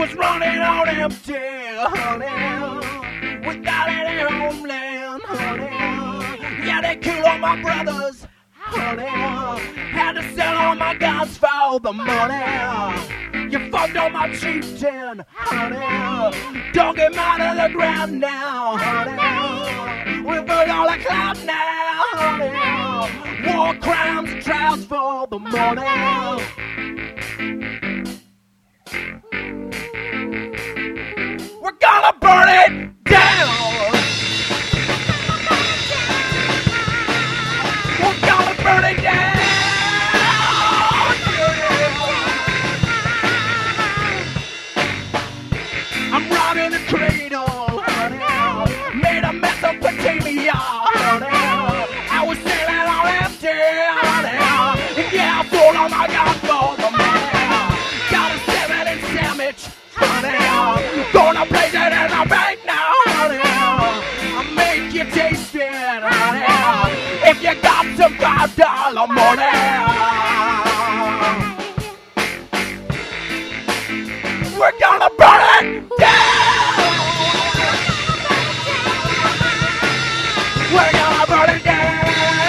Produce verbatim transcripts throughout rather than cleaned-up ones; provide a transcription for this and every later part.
was running on empty, honey, without any homeland, honey. Yeah, they killed all my brothers, honey. Had to sell all my guns for the money. You fucked on my chieftain, honey. Dug him out of the ground now, honey. We burn all the cloud now, honey. War crimes and trials for the money. We're gonna burn it down. We're gonna burn it down. I'm robbing the cradle, honey. Made a Mesopotamia, honey. I was sailing on empty, honey. Yeah, I sold all my guns for the money. Got a seven inch sandwich, honey. Gonna place it in the bank now, honey. I'll make you taste it, honey. If you got some five dollar money. We're gonna burn it down. We're gonna burn it down.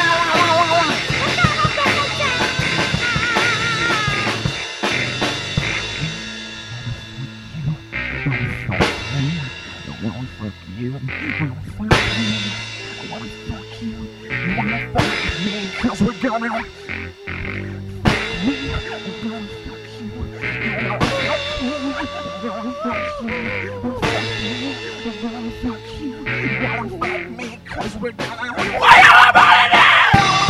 Fuck you, fuck you, I wanna fuck you, I wanna fuck me, cause we're gonna fuck me, we're gonna fuck you, we're gonna fuck you, we're gonna fuck you, we're gonna fuck you, we're gonna fuck me, cause we're gonna, we're gonna burn it down!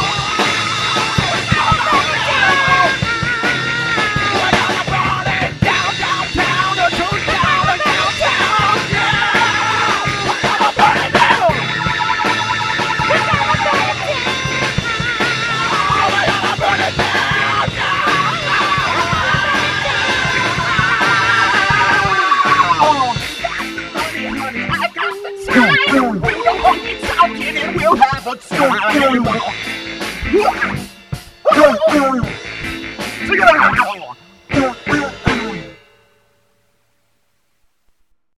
We'll have a time.